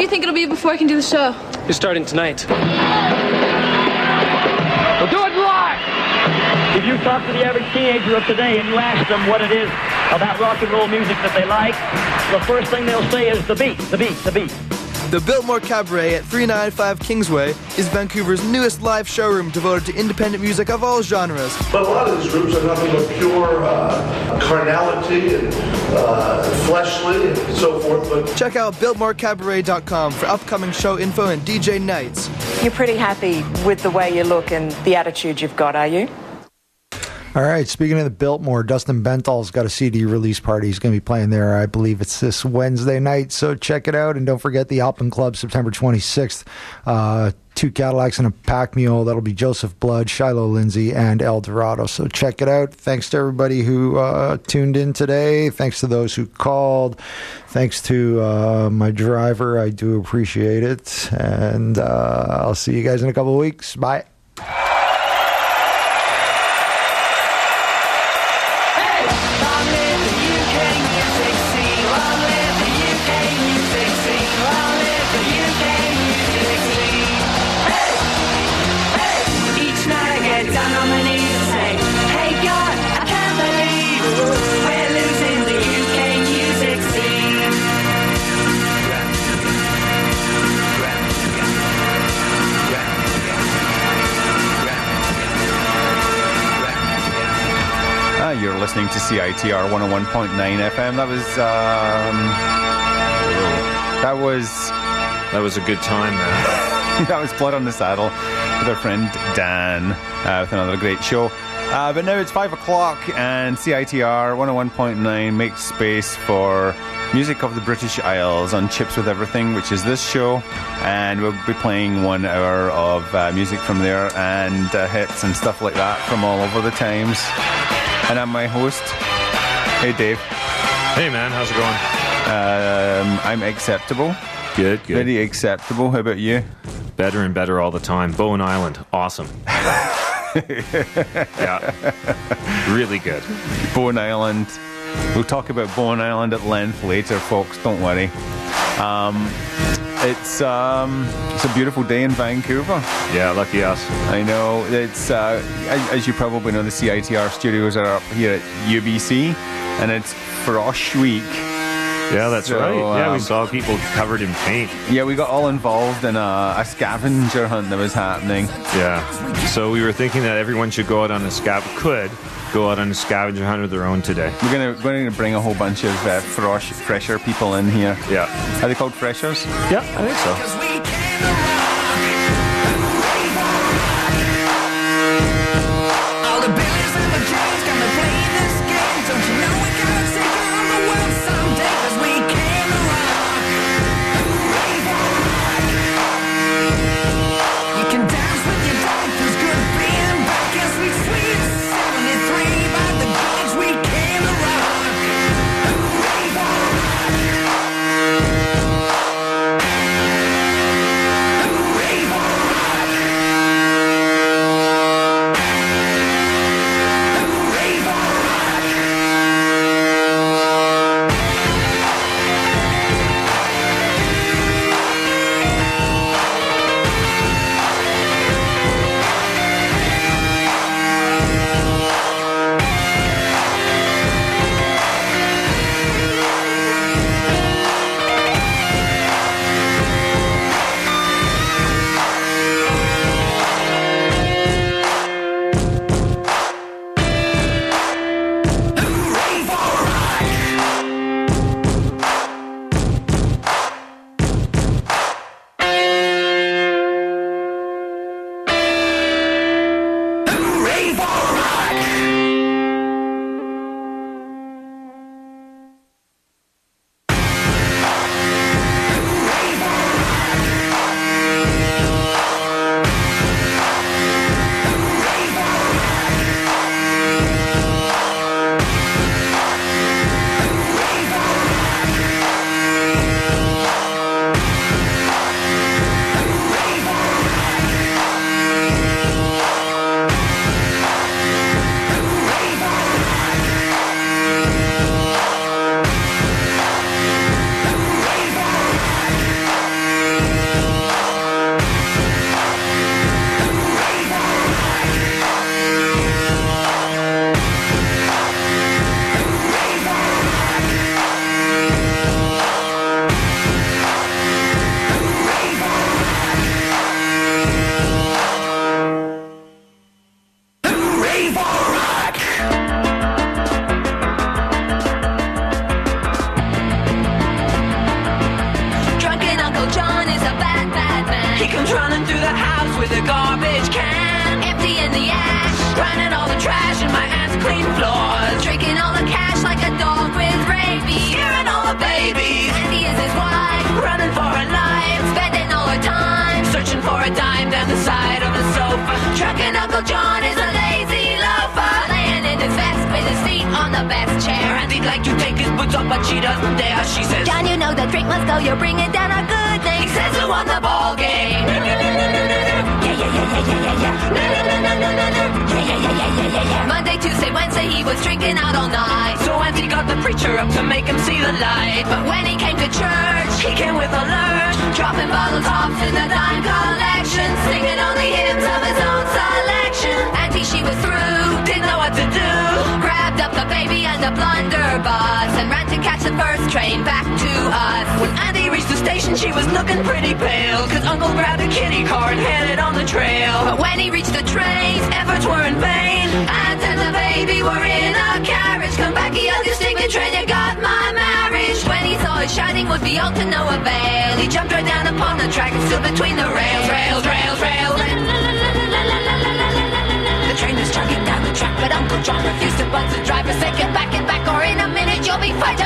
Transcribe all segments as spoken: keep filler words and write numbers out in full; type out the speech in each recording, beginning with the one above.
do you think it'll be before I can do the show? You're starting tonight. We'll do it live! If you talk to the average teenager of today and you ask them what it is about rock and roll music that they like, the first thing they'll say is the beat, the beat, the beat. The Biltmore Cabaret at three ninety-five Kingsway is Vancouver's newest live showroom devoted to independent music of all genres. But a lot of these groups are nothing but pure uh, carnality and uh, fleshly and so forth. But check out Biltmore Cabaret dot com for upcoming show info and D J nights. You're pretty happy with the way you look and the attitude you've got, are you? All right, speaking of the Biltmore, Dustin Bental's got a C D release party. He's going to be playing there, I believe it's this Wednesday night, so check it out. And don't forget the Alpine Club, September twenty-sixth. Uh, two Cadillacs and a pack mule. That'll be Joseph Blood, Shiloh Lindsay, and El Dorado. So check it out. Thanks to everybody who uh, tuned in today. Thanks to those who called. Thanks to uh, my driver. I do appreciate it. And uh, I'll see you guys in a couple of weeks. Bye. You're listening to C I T R one oh one point nine F M. That was, um, that was, that was a good time, man. That was Blood on the Saddle with our friend Dan uh, with another great show. Uh, but now it's five o'clock and C I T R one oh one point nine makes space for music of the British Isles on Chips with Everything, which is this show, and we'll be playing one hour of uh, music from there and uh, hits and stuff like that from all over the times. And I'm my host. Hey, Dave. Hey, man. How's it going? Um, I'm acceptable. Good, good. Very acceptable. How about you? Better and better all the time. Bowen Island. Awesome. Yeah. Really good. Bowen Island. We'll talk about Bowen Island at length later, folks. Don't worry. Um... It's um, it's a beautiful day in Vancouver. Yeah, lucky us. I know. It's uh, as you probably know, the C I T R studios are up here at U B C, and it's Frosh Week. Yeah, that's so, right. Yeah, um, we saw people covered in paint. Yeah, we got all involved in a, a scavenger hunt that was happening. Yeah. So we were thinking that everyone should go out on a scav could go out on a scavenger hunt of their own today. We're gonna we're gonna bring a whole bunch of uh, frosh, fresher people in here. Yeah. Are they called freshers? Yeah, I think so. Uncle John is a lazy loafer, laying in his vest with his feet on the best chair. And he'd like to take his boots off, but she doesn't dare. She says, John, you know the drink must go, you're bringing down our good name. He says, who won the ball game? Yeah, yeah, yeah, yeah, yeah, yeah, yeah. Monday, Tuesday, Wednesday, he was drinking out all night. So Auntie got the preacher up to make him see the light. But when he came to church, he came with a lurch, dropping bottle tops in the dime collection, singing only hymns of his own selection. Auntie, she was through, didn't know what to do, grabbed up the baby and the blunderbuss and ran to catch the first train back to us. When Auntie reached the station, she was looking pretty pale, cause Uncle grabbed a kitty car and headed on the trail. But when he reached the trains, efforts were in vain. Aunt and the baby were in a carriage. Come back, you ugly stinking train, you got my marriage. When he saw it shining would be all to no avail, he jumped right down upon the track and stood between the rails, rails, rails, rails. The train was chugging down the track, but Uncle John refused to budge the driver. Said, get back, get back, or in a minute you'll be fine.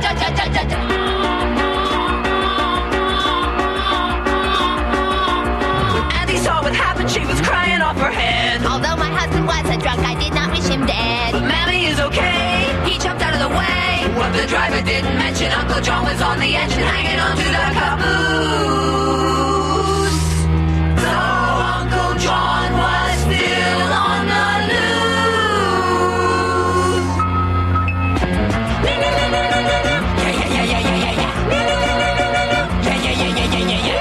Saw what happened, she was crying off her head. Although my husband was a drunk, I did not wish him dead. But Mammy is okay, he jumped out of the way. What the driver didn't mention, Uncle John was on the engine, hanging onto the caboose. So Uncle John was still on the loose. Yeah, yeah, yeah, yeah, yeah, yeah, yeah, yeah. Yeah, yeah, yeah, yeah, yeah, yeah, yeah.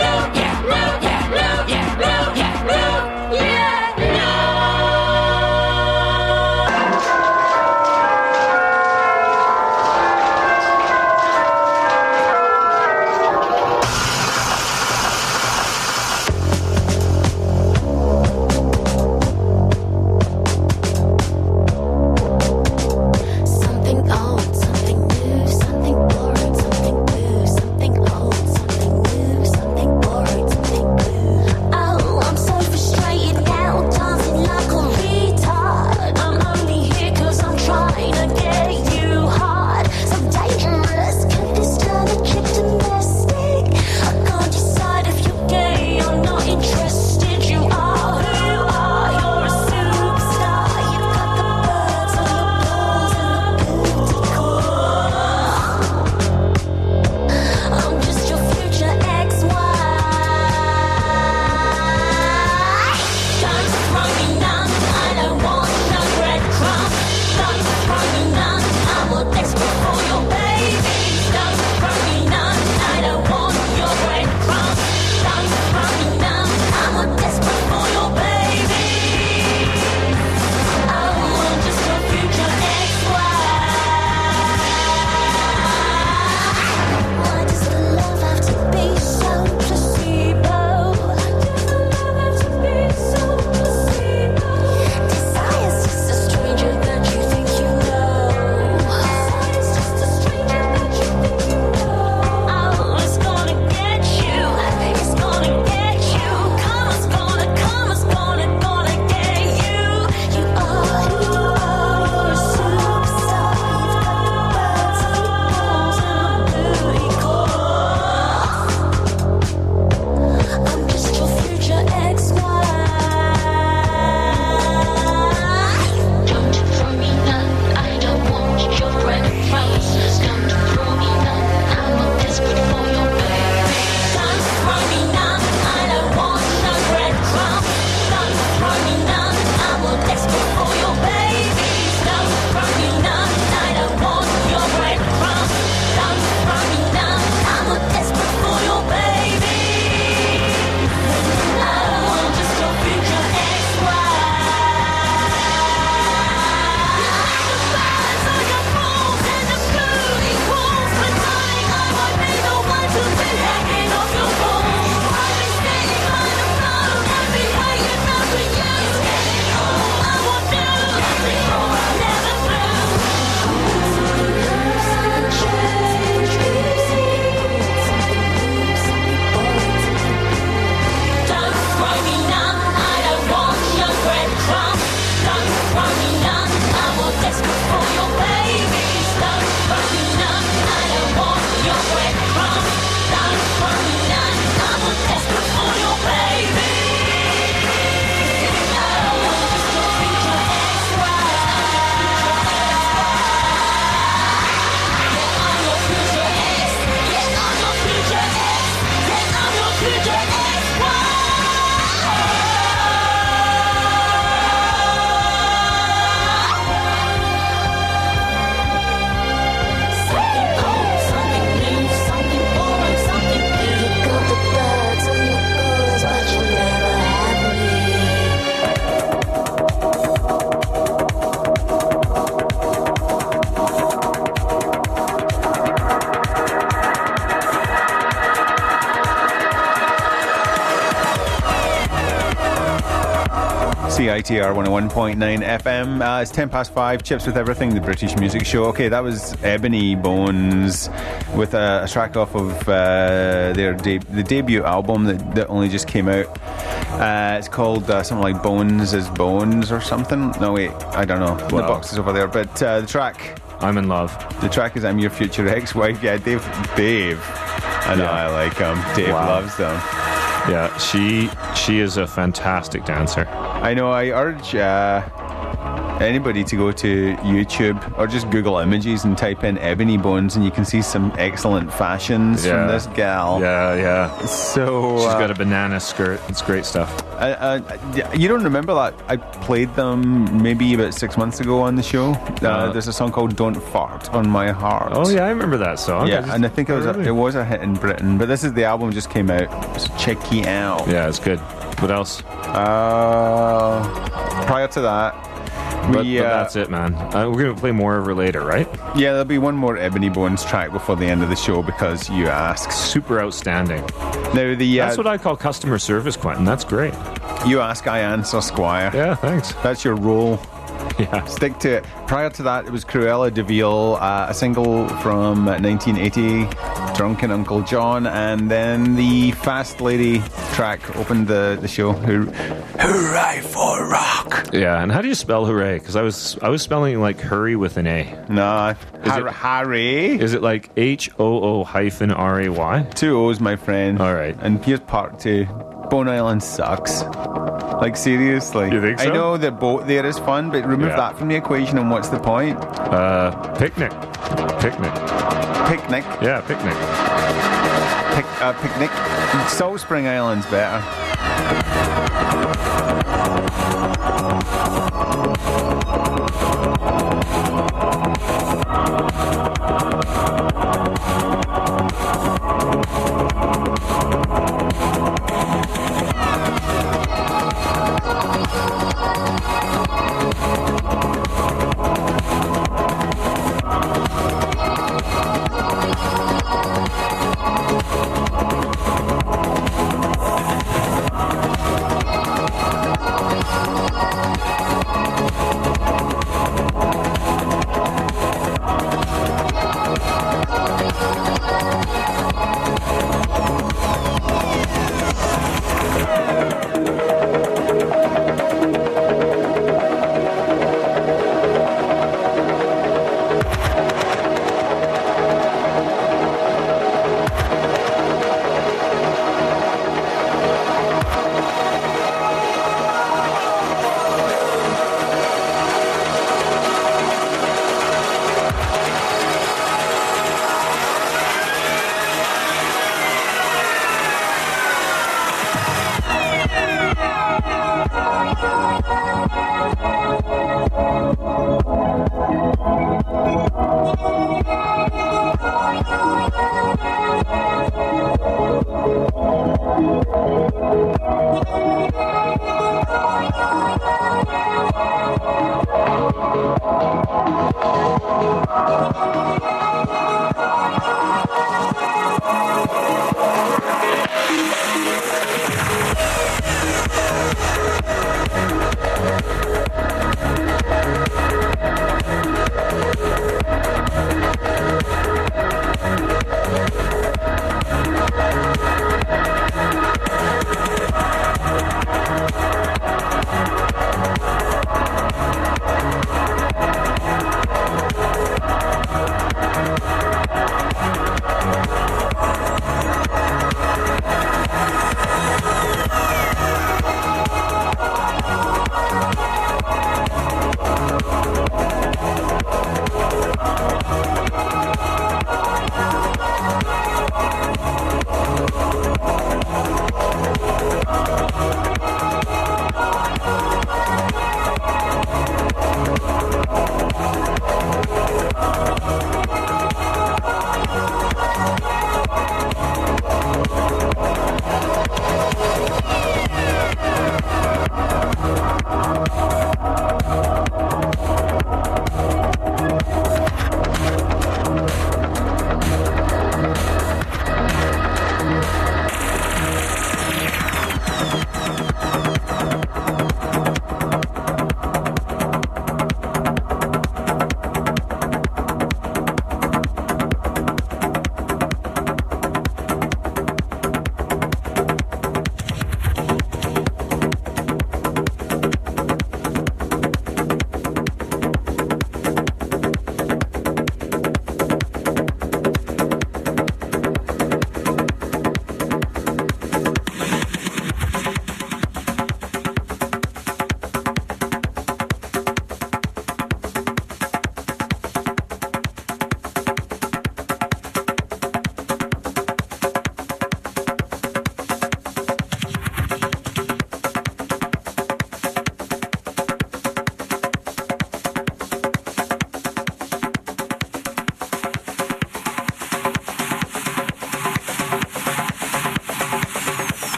C I T R one oh one point nine F M. Uh, it's ten past five. Chips with Everything, the British music show. Okay, that was Ebony Bones with a, a track off of uh, their de- the debut album that, that only just came out. Uh, it's called uh, something like Bones is Bones or something. No, wait, I don't know. The Wow. box is over there. But uh, the track, I'm in love. the track is I'm Your Future Ex-Wife. Yeah, Dave. Dave. I know, Yeah. I like him. Dave Wow. loves them. Yeah, she she is a fantastic dancer. I know, I urge uh, anybody to go to YouTube or just Google images and type in Ebony Bones and you can see some excellent fashions Yeah. from this gal. Yeah, yeah. So She's uh, got a banana skirt. It's great stuff. uh, uh, you don't remember that? I played them maybe about six months ago on the show. Uh, Uh, there's a song called Don't Fart on My Heart. Oh yeah, I remember that song. Yeah, I just- and I think it was, oh, a, really? it was a hit in Britain, but this is the album just came out. So check it out. Yeah, it's good. What else? Uh, prior to that, But, we, but uh, that's it, man. Uh, we're gonna play more of her later, right? yeah, there'll be one more Ebony Bones track before the end of the show because you asked. Super outstanding. Now the uh, That's what I call customer service, Quentin. That's great. you ask, I answer, Squire. Yeah, thanks. That's your role. Yeah. Stick to it. Prior to that, it was Cruella de Vil, uh, a single from nineteen eighty, Drunken Uncle John, and then the Fast Lady track opened the, the show. Hooray Hooray for rock! Yeah, and how do you spell hooray? Because I was I was spelling like hurry with an A. Nah, Is Har- it- Harry. Is it like H O O hyphen R A Y? Two O's, my friend. All right. And here's part two. Bone Island sucks. Like, seriously. You think so? I know that boat there is fun, but remove Yeah. that from the equation and what's the point? Uh, picnic. Picnic. Picnic. Yeah, picnic. Pic, uh, picnic. Salt Spring Island's better.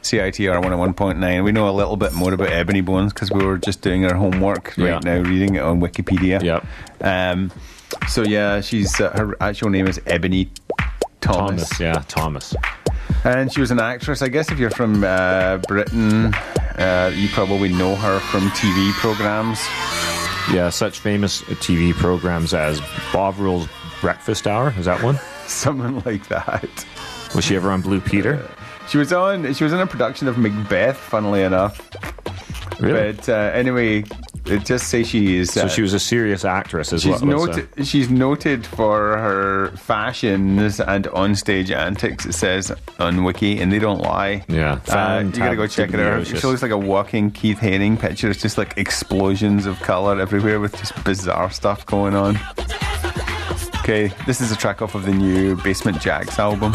C I T R one oh one point nine. We know a little bit more about Ebony Bones because we were just doing our homework right Yeah. now, reading it on Wikipedia. Yep. Um, so yeah, she's uh, her actual name is Ebony Thomas. Thomas, yeah, Thomas. And she was an actress. I guess if you're from uh, Britain, uh, you probably know her from T V programs. Yeah, such famous T V programs as Bob Rule's Breakfast Hour. Is that one? Something like that. Was she ever on Blue Peter? She was on. She was in a production of Macbeth. Funnily enough. Really? But uh, anyway, it just say she is. So uh, she was a serious actress as She's well. noted. She's noted for her fashions and onstage antics. It says on Wiki, and they don't lie. Yeah, uh, you gotta go check it out. fantabulous. She looks like a walking Keith Haring picture. It's just like explosions of color everywhere with just bizarre stuff going on. Okay, this is a track off of the new Basement Jaxx album.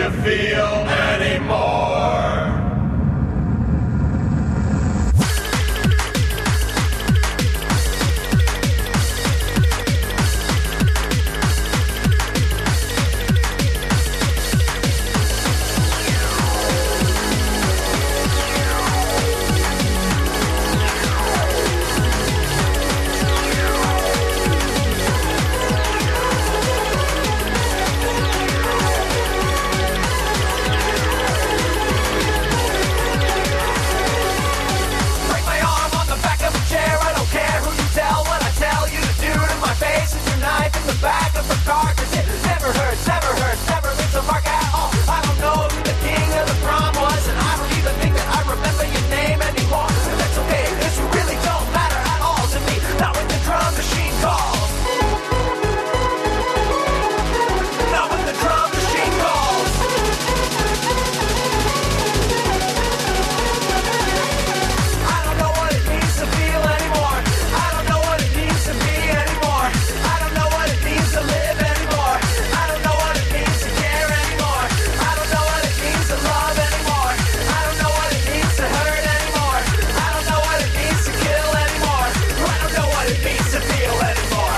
to feel anymore. Back of the car, cause it never hurts, never hurts, never leaves a mark at all. I don't know who the king of the prom was, and I don't even think that I remember your name anymore. And that's okay, cause you really don't matter at all to me, not when the drum machine calls. Not when the drum machine calls. I don't know what it means to feel anymore. I don't know what it means to be anymore. I don't know what it means to live anymore. I don't know what it means to care anymore. I don't know what it means to love anymore. I don't know what it means to hurt anymore. I don't know what it means to kill anymore. I don't know what it means to feel anymore.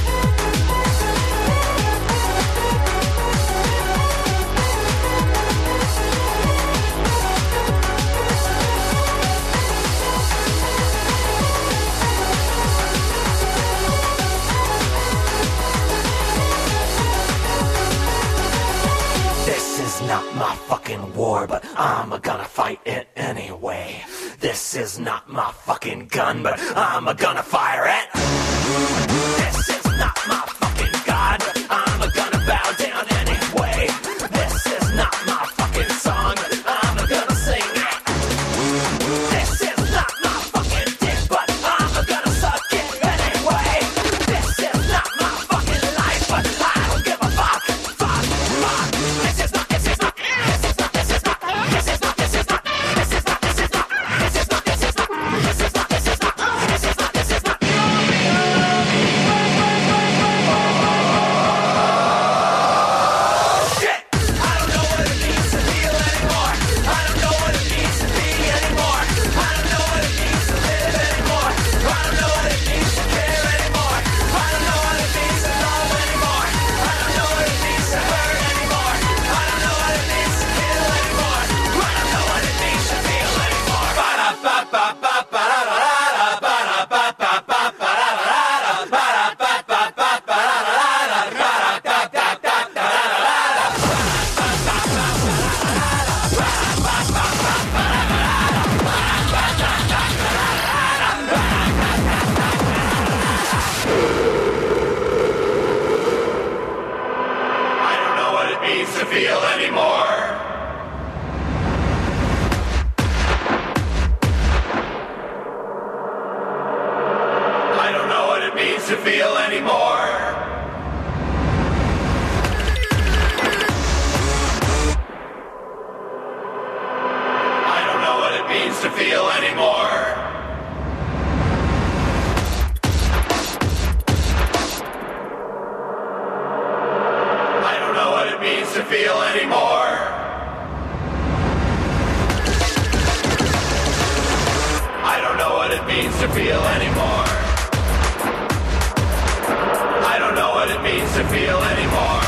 This is not my fucking war, but I'm gonna fight it anyway. This is not my fucking gun, but I'm gonna fire it. This is not my fucking God, but I'm gonna bow down anyway. This is not my fucking song, but I'm gonna sing it. This is not my fucking dick, but I'm gonna suck it anyway. This is not my fucking life, but I don't give a fuck. Fuck, fuck. This is not, this is not, this is not, this is not, this is not, this is not, this is not, this is not, this is not, this is not, this is not, this is not, this is not, this is not. Shit! I don't know what it means to feel anymore. I don't know what it means to be anymore. I don't know what it means to live anymore. I don't know what it means to care anymore. I don't know what it means to love anymore. I don't know what it means to hurt anymore. I don't know what it means to kill anymore. I don't know what it means to feel anymore. I don't know what it means to feel anymore. I don't know what it means to feel anymore. I don't know what it means to feel anymore. I don't know what it means to feel anymore. I don't know what it means to feel anymore. I don't know what it means to feel anymore.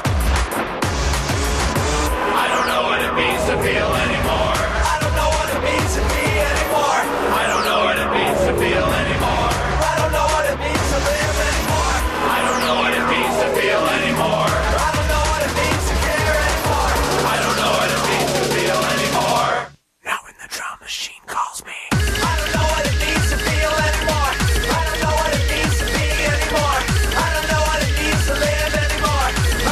I don't know what it means to feel anymore. I don't know what it means to be anymore. I don't know what it means to feel anymore. I don't know what it means to live anymore. I don't know what it means to feel anymore. I don't know what it means to care anymore. I don't know what it means to feel anymore. Now when the drum machine calls me. I don't know what it means to feel anymore. I don't know what it means to be anymore. I don't know what it means to live anymore.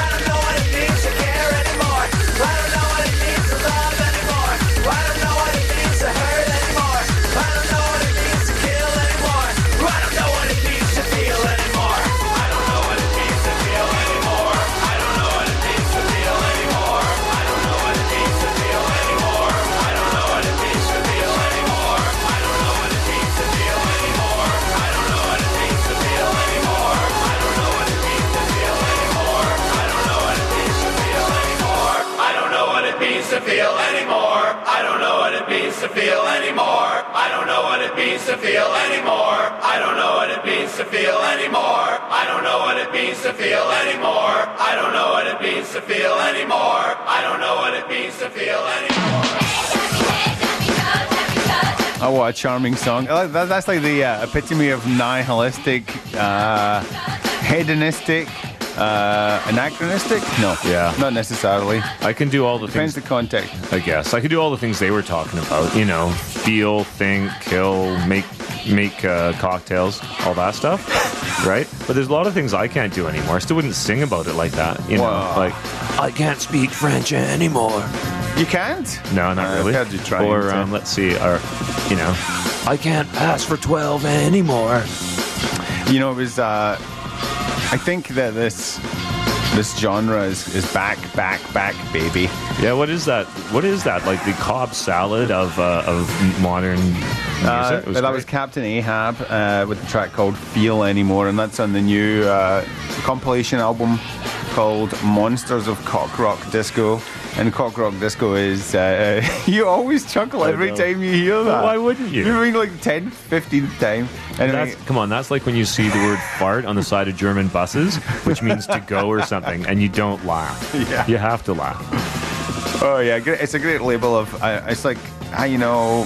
means to feel anymore. I don't know what it means to feel anymore. I don't know what it means to feel anymore. I don't know what it means to feel anymore. I don't know what it means to feel anymore. I don't know what it means to feel anymore. Oh, what a charming song. That's like the uh, epitome of nihilistic, uh, hedonistic, uh, anachronistic? No. Yeah. Not necessarily. I can do all the Depends things. the context. I guess I could do all the things they were talking about. You know, feel, think, kill, make, make uh, cocktails, all that stuff, right? But there's a lot of things I can't do anymore. I still wouldn't sing about it like that. You know, Wow. like I can't speak French anymore. You can't? No, not Uh, really. I've heard you try or and, uh, um, let's see, or you know, I can't pass for twelve anymore. You know, it was. Uh, I think that this this genre is, is back, back, back, baby. Yeah, what is that? What is that? Like the Cobb salad of uh, of modern music? Uh, It was that great. was Captain Ahab uh, with the track called "Feel Anymore," and that's on the new uh, compilation album called "Monsters of Cock Rock Disco." And Cock Rock Disco is, uh, you always chuckle every know. time you hear that. Why wouldn't you? You're doing like ten, fifteenth time. Anyway, That's, come on, that's like when you see the word fart on the side of German buses, which means to go or something, and you don't laugh. Yeah. You have to laugh. oh yeah, great- it's a great label of, uh, it's like, how you know,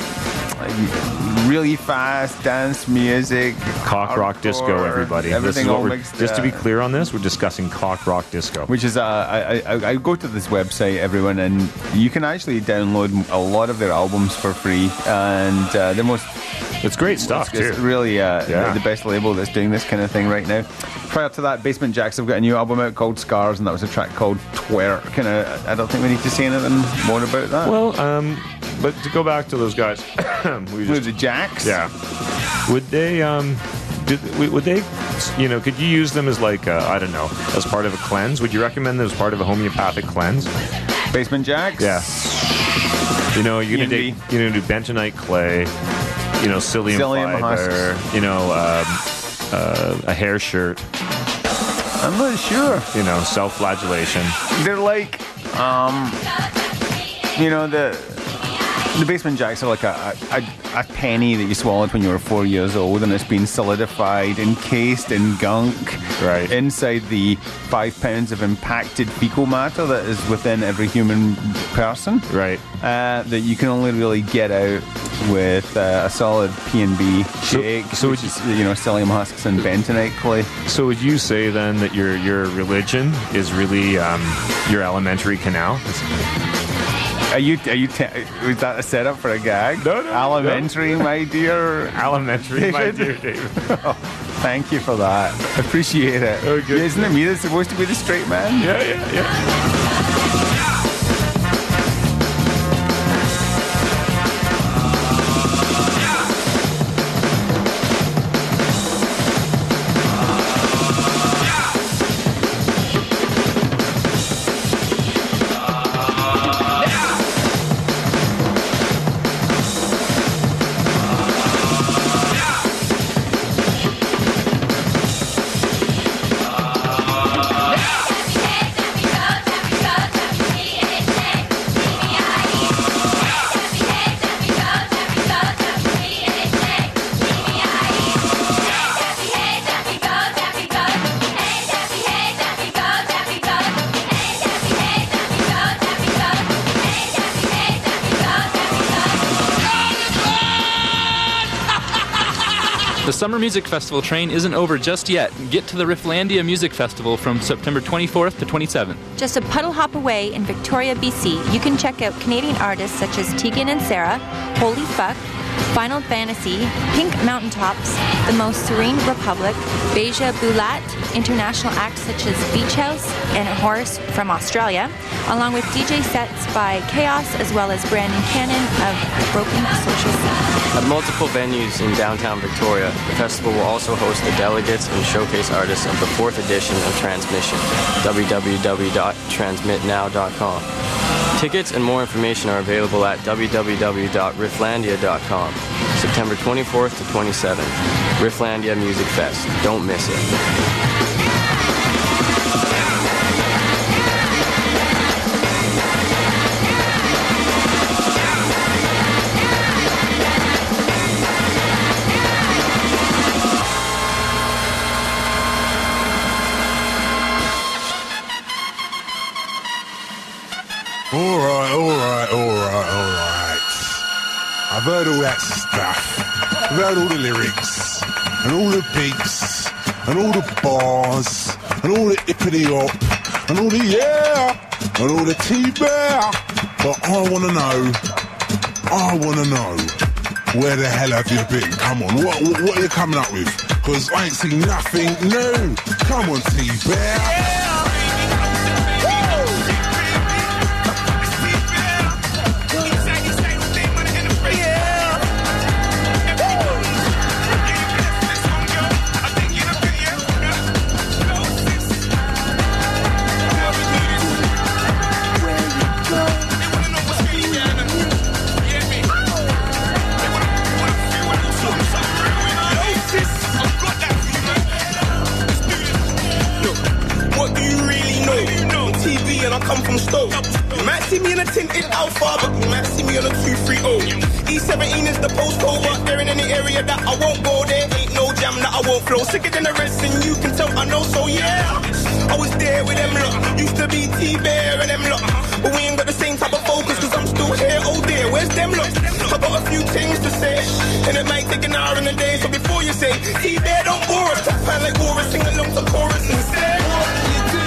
really fast dance music. Cock rock disco, hardcore, everybody. Everything This is what all we're, mixed, just to be uh, clear on this, we're discussing cock rock disco. Which is, uh, I, I, I go to this website, everyone, and you can actually download a lot of their albums for free. And uh, the most, It's great stuff, it's, it's too. really uh, Yeah. the best label that's doing this kind of thing right now. Prior to that, Basement Jacks have got a new album out called Scars, and that was a track called Twerk. And uh, I don't think we need to say anything more about that. Well, um, but to go back to those guys, we Who, just, the Jacks? yeah, would they, um, did, would they, you know, could you use them as like, uh, I don't know, as part of a cleanse? Would you recommend them as part of a homeopathic cleanse? Basement Jacks? Yeah. You know, you're gonna E do, and B. you're gonna do bentonite clay, you know, psyllium, Psyllium fiber, husks. you know, um, uh, a hair shirt, I'm not sure. you know, self-flagellation. They're like, um, you know, the the Basement Jacks are like a, a, a penny that you swallowed when you were four years old, and it's been solidified, encased in gunk, Right. inside the five pounds of impacted fecal matter that is within every human person, Right. uh, that you can only really get out with uh, a solid P and B So- shake, so which would is, you know, psyllium husks and bentonite clay. So would you say then that your your religion is really um, your alimentary canal? Are you, are you, te- was that a setup for a gag? No, no, Alimentary, my dear. Alimentary, my David. dear David. Thank you for that. Appreciate it. Oh, good. Isn't it me that's supposed to be the straight man? Yeah, yeah, yeah. The Summer Music Festival train isn't over just yet. Get to the Rifflandia Music Festival from September twenty-fourth to twenty-seventh. Just a puddle hop away in Victoria, B C, you can check out Canadian artists such as Tegan and Sarah, Holy Fuck, Final Fantasy, Pink Mountaintops, The Most Serene Republic, Beja Bulat, international acts such as Beach House and Horace from Australia, along with D J sets by Chaos as well as Brandon Cannon of Broken Social Scene. At multiple venues in downtown Victoria, the festival will also host the delegates and showcase artists of the fourth edition of Transmission, w w w dot transmit now dot com. Tickets and more information are available at w w w dot rifflandia dot com. September twenty-fourth to twenty-seventh. Rifflandia Music Fest. Don't miss it. Alright, alright, alright, alright. I've heard all that stuff. I've heard all the lyrics, and all the beats, and all the bars, and all the hippity-hop, and all the yeah, and all the T-Bear. But I wanna know, I wanna know, where the hell have you been? Come on, what, what, what are you coming up with? Because I ain't seen nothing new. Come on, T-Bear. Yeah. And I come from Stoke. You might see me in a tinted Alpha, but you might see me on a two three oh. E seventeen is the postcode, but there in any area that I won't go. There ain't no jam that I won't flow. Sicker than the rest, and you can tell I know. So yeah, I was there with them lot. Used to be T-Bear and them lot, but we ain't got the same type of focus. Cause I'm still here. Oh dear, where's them lot? I got a few things to say, and it might take an hour in a day. So before you say T-Bear, don't bore us. Tap out like Boris, sing along to chorus and say what you do.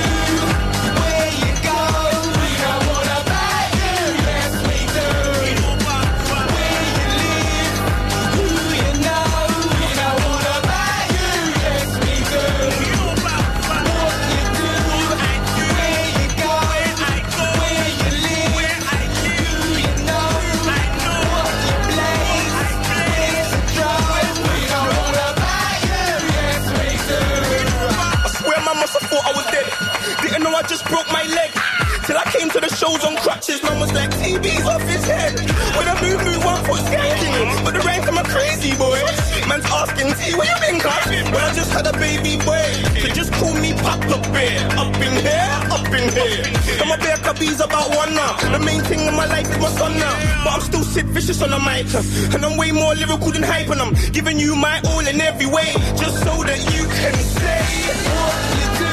I just broke my leg till I came to the shows on crutches. Man was like, T B's off his head. When I move, move one foot skanking, but the rank I'm a crazy boy. Man's asking T, where you been, cuz? When I just had a baby boy, they just call me Pop the Bear. Up in here, up in here. And my bear cubby's about one now. The main thing in my life is my son now. But I'm still Sid Vicious on the mic, and I'm way more lyrical than hype, and I'm giving you my all in every way, just so that you can say what you do.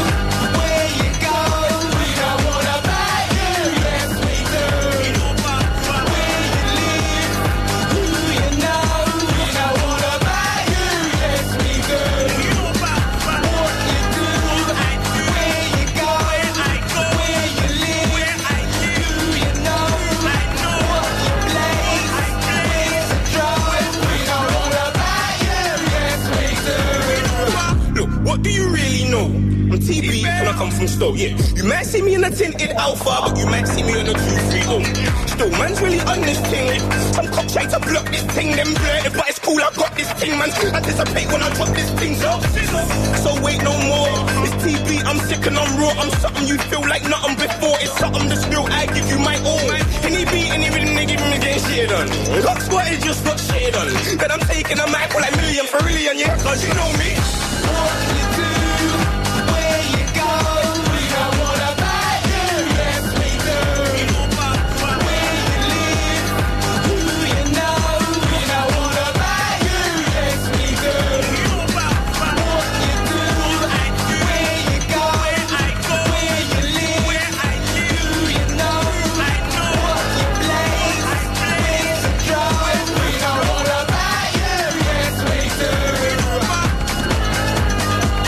What do you really know? I'm T B and I come from Stoke, yeah. You might see me in a tinted Alpha, but you might see me in a two three oh. Still, man's really on this thing. Some cop try to block this thing, then blur it, but it's cool, I got this thing, man. Anticipate when I drop this thing, so So wait no more. It's T B, I'm sick and I'm raw. I'm something you feel like nothing before. It's something that's real, I give you my all. Any beat, any rhythm, they give me getting shit on. Rock squad is just got shit on. Then I'm taking a mic for like million for million, yeah, cause you know me. What you do, where you go, we don't wanna buy you, yes we do. Where you live, who you know, we don't wanna buy you, yes we do. What you do, where you go, where you live, who you know, what you blaze, where's the drive, we don't wanna buy you, yes we do.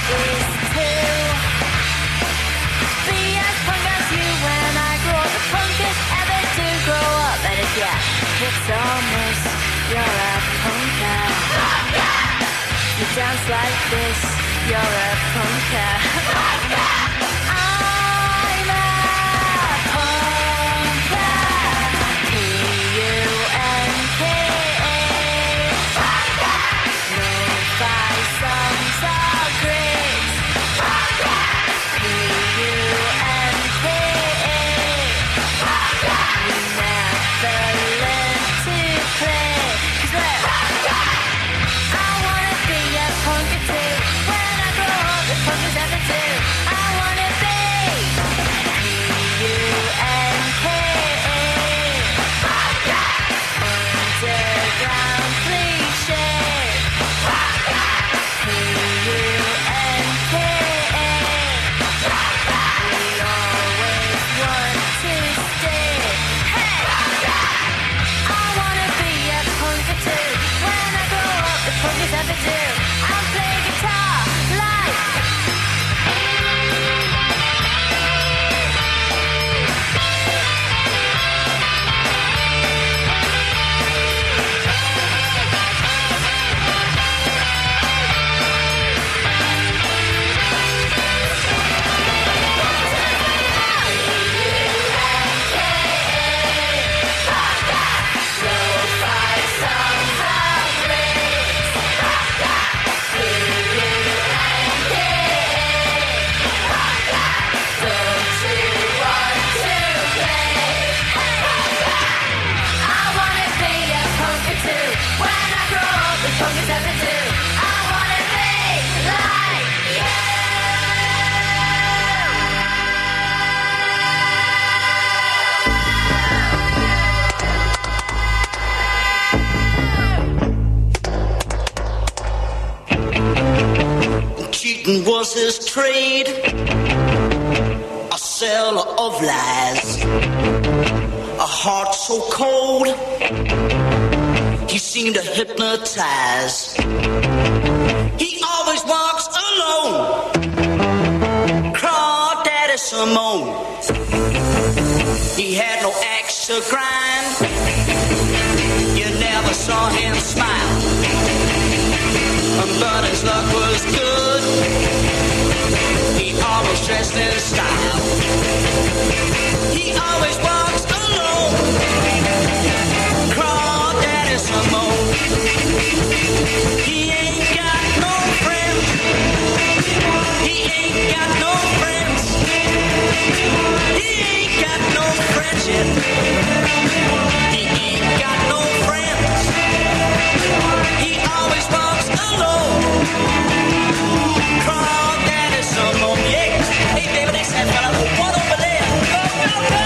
is to be as punk as you when I grow up. The punkest ever to grow up. And if yeah, it's almost you're a punker. You dance like this, you're a punker. I'm a punker. P U N K A. Lo-fi songs are great. P U N K A. We never learn to play. 'Cause we're I wanna be a punker too. When I grow up, the punkers ever do. I wanna be P U N K A. Underground cliche. P U N K A. We always want to stay. Hey! I wanna be a punker too. When I grow up, the punkers ever do. I'll play guitar like. Lo-fi songs are great. P U N K A. Don't you want to play? I wanna be a punker too. When I grow up, the punkers ever do. I wanna be like you. Cheating was his trade, a seller of lies, a heart so cold, he seemed to hypnotize. He always walks alone, Crawdaddy Simone. He had no axe to grind, you never saw him smile. But his luck was good. He always dressed in style. He always walks alone. Crawdaddy Simone. He ain't got no friends. He ain't got no friends. He ain't got no friends yet. He ain't got no friends. He always walks alone. Crawdaddy Simone, yeah. Hey, baby, that's that fella. One over there. Go, go, go.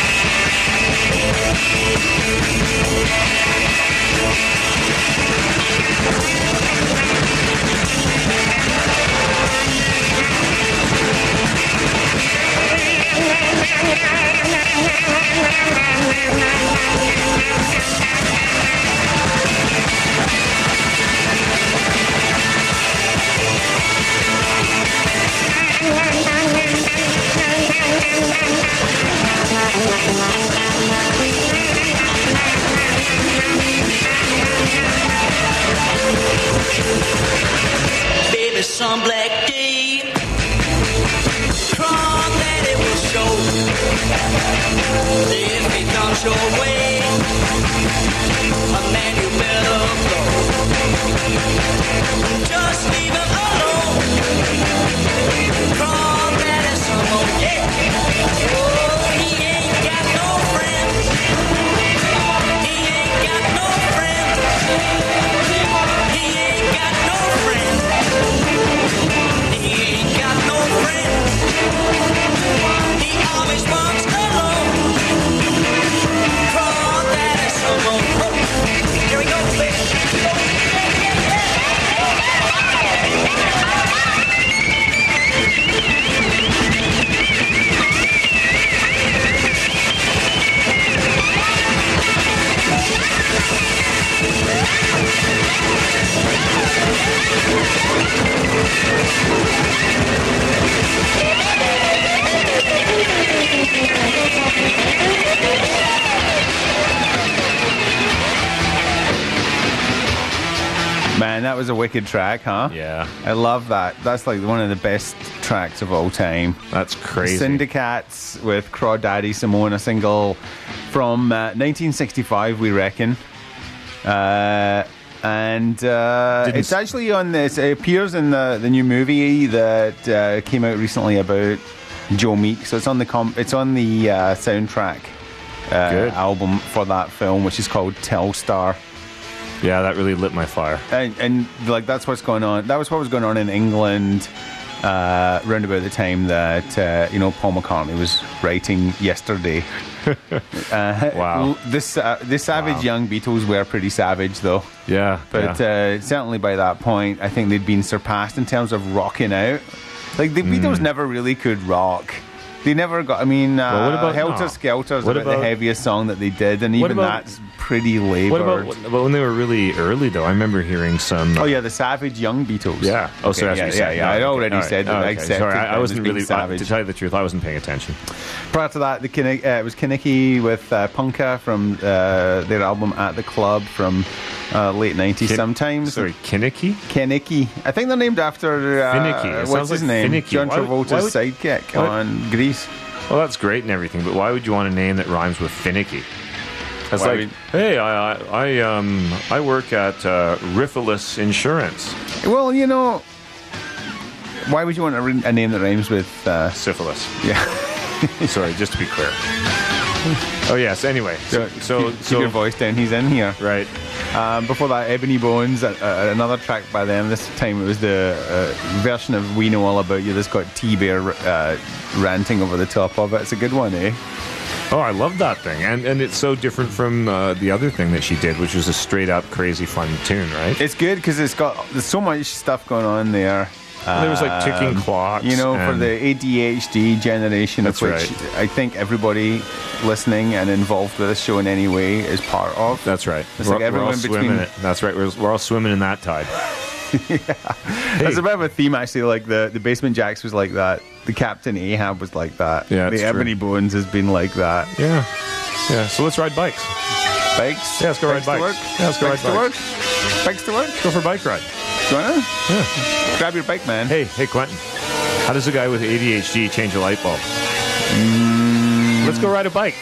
Baby, some black day, Crawdaddy will show. If he comes your way, a man you better go. Just leave him alone. Crawdaddy Simone, yeah. Oh, he ain't got no friends. He ain't got no friends. He ain't got no friends. He ain't got no friends. He always walks alone. Crawdaddy Simone. Oh, here we go, baby. was a wicked track, huh? Yeah. I love that. That's like one of the best tracks of all time. That's crazy. Syndicats with Crawdaddy Simone, a single from uh, nineteen sixty-five, we reckon. Uh, and uh, it's actually on this. It appears in the, the new movie that uh, came out recently about Joe Meek. So it's on the com- it's on the uh, soundtrack uh, Good. album for that film, which is called Telstar. Yeah, that really lit my fire. And, and like that's what's going on. That was what was going on in England uh, around about the time that uh, you know Paul McCartney was writing Yesterday. uh, Wow. This uh, the savage Wow. young Beatles were pretty savage though. Yeah, But yeah. uh, certainly by that point, I think they'd been surpassed in terms of rocking out. Like the Beatles Mm. never really could rock. They never got. I mean, uh, Well, what about- Helter no. Skelter is What about, the about- heaviest song that they did, and What even about- that's pretty laboured. What about what about when they were really early, though? I remember hearing some... Oh yeah, the Savage Young Beatles. Yeah. Oh, Okay, so that's yeah, what you yeah, said. yeah. No, I okay. already All right. said that. Okay. I accepted Sorry, I, them I as wasn't being really... savage. To tell you the truth, I wasn't paying attention. Prior to that, the Kinnick, uh, it was Kinnicky with uh, Punka from uh, their album At the Club from uh, late nineties. Kin- sometimes. Sorry, Kinnicky? Kinnicky. I think they're named after uh, Finicky. It what's sounds his like name? finicky. John Why would- Travolta's why would- sidekick why- on Grease. Well, that's great and everything, but why would you want a name that rhymes with finicky? That's Why like, would- hey, I, I, I, um, I work at uh, Riffelis Insurance. Well, you know, why would you want a, re- a name that rhymes with uh, syphilis? Yeah. Sorry, just to be clear. Oh yes. Anyway, so so, keep, so keep your voice down. He's in here. Right. Um, before that, Ebony Bones, uh, uh, another track by them. This time it was the uh, version of "We Know All About You" that's got T-Bear uh, ranting over the top of it. It's a good one, eh? Oh, I love that thing, and and it's so different from uh, the other thing that she did, which was a straight up crazy fun tune, right? It's good because it's got there's so much stuff going on there. There was like ticking Um, clocks, You know, for and- the A D H D generation, of That's which right. I think everybody listening and involved with this show in any way is part of. That's right. It's we're, like everyone we're all between. swimming it. That's right. We're, we're all swimming in that tide. That's a bit of a theme, actually. Like the, the Basement Jacks was like that. The Captain Ahab was like that. Yeah, the it's Ebony true. Bones has been like that. Yeah. Yeah. So let's ride bikes. Bikes? Yeah, let's go bikes ride to bikes. work? Yeah, let's go bikes ride to bikes. work? Bikes to work? Go for a bike ride. Do you wanna? Yeah. Grab your bike, man. Hey, hey, Quentin. How does a guy with A D H D change a light bulb? Mm. Let's go ride a bike.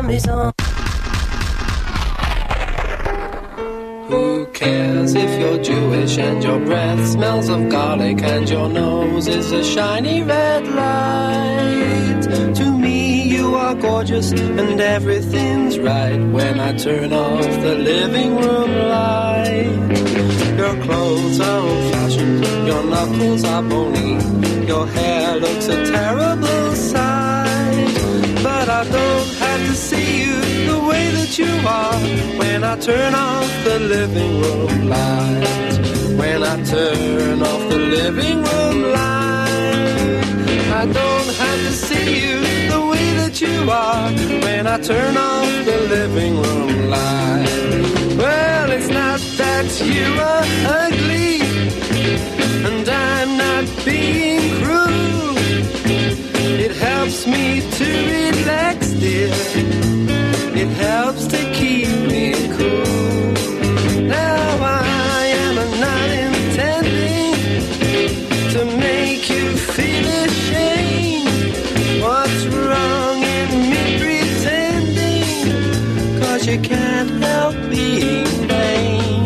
maison. Who cares if you're Jewish and your breath smells of garlic and your nose is a shiny red light? To me you are gorgeous and everything's right when I turn off the living room light. Your clothes are old-fashioned, your knuckles are bony, your hair looks a terrible sight. But I don't have to see you the way that you are when I turn off the living room light. When I turn off the living room light. I don't have to see you the way that you are when I turn off the living room light. Well, it's not that you are ugly, and I'm not being cruel. It helps me to relax, dear. It helps to keep me cool. Now I am not intending to make you feel ashamed. What's wrong in me pretending? 'Cause you can't help being vain.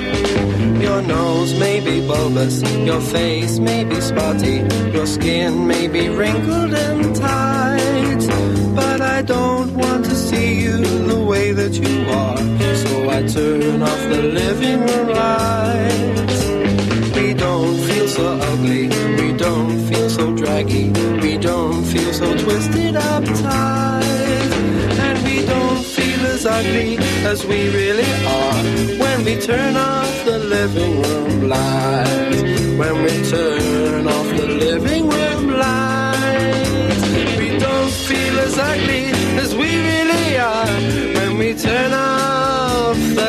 Your nose may be bulbous, your face may be spotty, your skin may be wrinkled and tight, but I don't want to see you the way that you are, so I turn off the living room lights. We don't feel so ugly, we don't feel so draggy, we don't feel so twisted uptight, and we don't feel as ugly as we really are when we turn off the living room lights. When we turn off the living room lights, we don't feel as ugly as we really are when we turn off the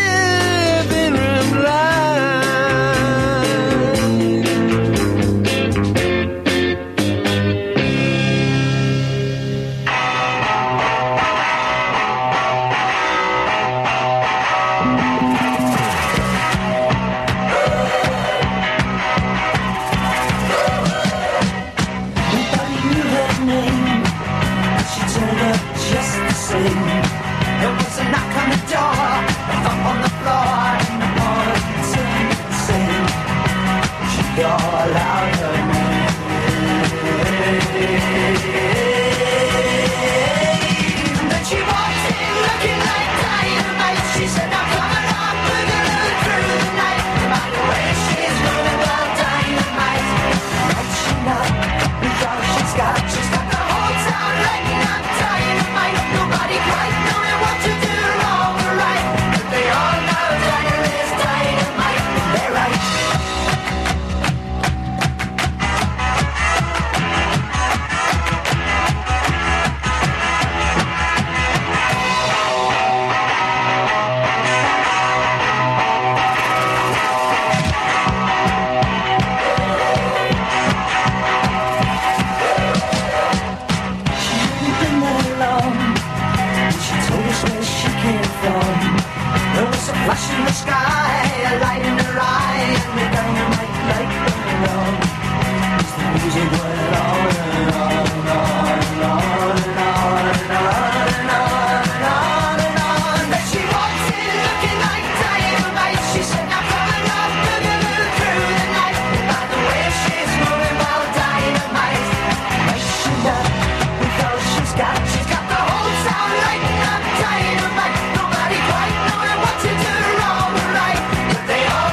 living room lights. There was a knock on the door, a thump on the floor, and the boy sang, sang. She called out her name. Then she walked in looking like dynamite. She said, "Now come along, we're gonna through the night." By the way, she's moving well dynamite. Might she not, with all she's got, she's got the whole town lighting up dynamite. Nobody quite knowing what to do wrong or right, but they all know dynamite is dynamite. They're right. Flash in the sky, a light in her eye, and the dynamite light burning on. As the music went on and on and on and on and on and on and on and on and on. Then she walked in looking like dynamite. She said, "Now come along, we're gonna move through the night." And by the way, she's moving well dynamite. Might she not, with all she's got, she's got the whole town lighting up dynamite. Nobody quite knowing what to do wrong or right, but they all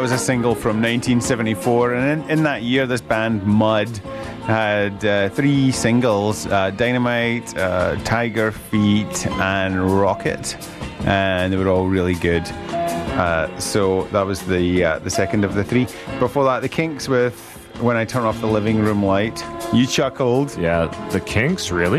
was a single from nineteen seventy-four, and in, in that year, this band Mud had uh, three singles: uh, Dynamite, uh, Tiger Feet, and Rocket, and they were all really good. Uh, so that was the uh, the second of the three. Before that, the Kinks with When I Turn Off the Living Room Light. You chuckled. Yeah, the Kinks, really?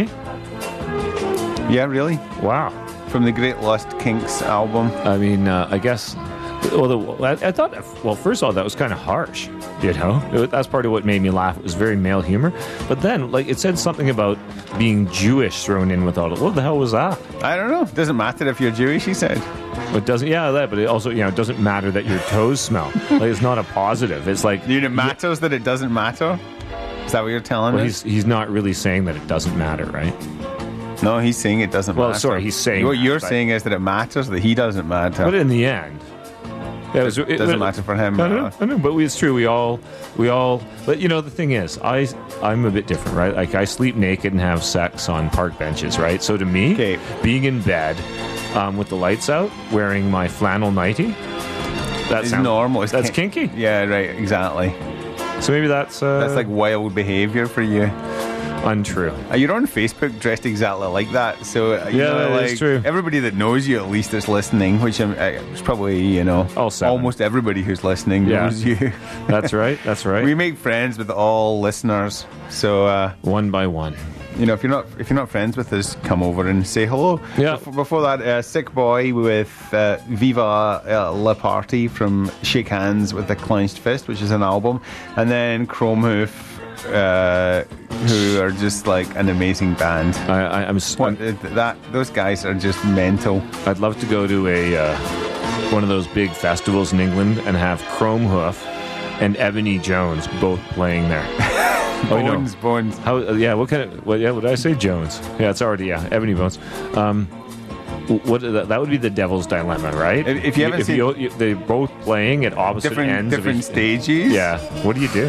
Yeah, really? Wow. From the Great Lust Kinks album. I mean, uh, I guess... Well, the, I, I thought... Well, first of all, that was kind of harsh, you know? It, that's part of what made me laugh. It was very male humor. But then, like, it said something about being Jewish thrown in with all it. What the hell was that? I don't know. It doesn't matter if you're Jewish, he said. It doesn't, yeah, that, but it also, you know, it doesn't matter that your toes smell. Like, it's not a positive. It's like... You know, it matters that it doesn't matter? Is that what you're telling well, us? He's, he's not really saying that it doesn't matter, right? No, he's saying it doesn't well, matter. Well, sorry, he's saying What that, you're but, saying is that it matters, that he doesn't matter. But in the end... Yeah, it, was, it it doesn't it, matter for him. I know, I know, but we, it's true. We all, we all. But you know, the thing is, I, I'm a bit different, right? Like I sleep naked and have sex on park benches, right? So to me, okay. being in bed um, with the lights out, wearing my flannel nightie, that's normal. It's that's kin- kinky. Yeah, right. Exactly. So maybe that's uh, that's like wild behavior for you. Untrue. Uh, you're on Facebook dressed exactly like that, so uh, you yeah, know, like, it's true. Everybody that knows you at least is listening, which um, uh, is probably you know almost everybody who's listening yeah. knows you. That's right. That's right. We make friends with all listeners, so uh, one by one. You know, if you're not if you're not friends with us, come over and say hello. Yeah. Before, before that, uh, Sick Boy with uh, Viva uh, La Party from Shake Hands with the Clenched Fist, which is an album, and then Chrome Hoof. Uh, who are just like an amazing band. I, I, I'm, what, that those guys are just mental. I'd love to go to a uh, one of those big festivals in England and have Chrome Hoof and Ebony Jones both playing there. Bones, oh, no. Bones. How? Uh, yeah. What kind of? What? Yeah. What did I say? Jones. Yeah. It's already yeah. Ebony Bones. Um, what that would be the Devil's Dilemma, right? If, if you haven't if seen, you, you, they're both playing at opposite different ends, different of each, stages. Yeah. What do you do?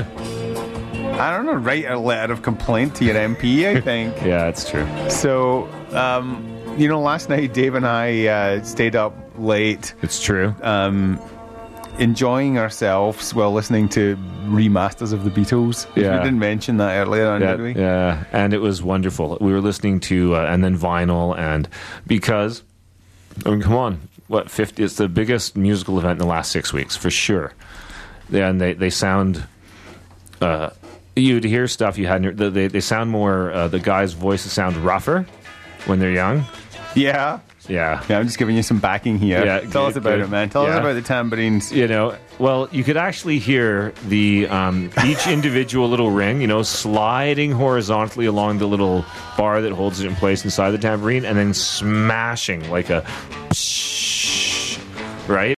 I don't know, write a letter of complaint to your M P, I think. Yeah, that's true. So, um, you know, last night Dave and I uh, stayed up late. It's true. Um, enjoying ourselves while listening to remasters of the Beatles. Yeah. We didn't mention that earlier on, yeah, did we? Yeah, and it was wonderful. We were listening to, uh, and then vinyl, and because, I mean, come on, what, fifty? It's the biggest musical event in the last six weeks, for sure. Yeah, and they, they sound... Uh, You'd hear stuff you hadn't. They they sound more. Uh, the guys' voices sound rougher when they're young. Yeah, yeah, yeah. I'm just giving you some backing here. Yeah, tell good, us about good. it, man. Tell yeah. us about the tambourines. You know, well, you could actually hear the um, each individual little ring. You know, sliding horizontally along the little bar that holds it in place inside the tambourine, and then smashing like a, right.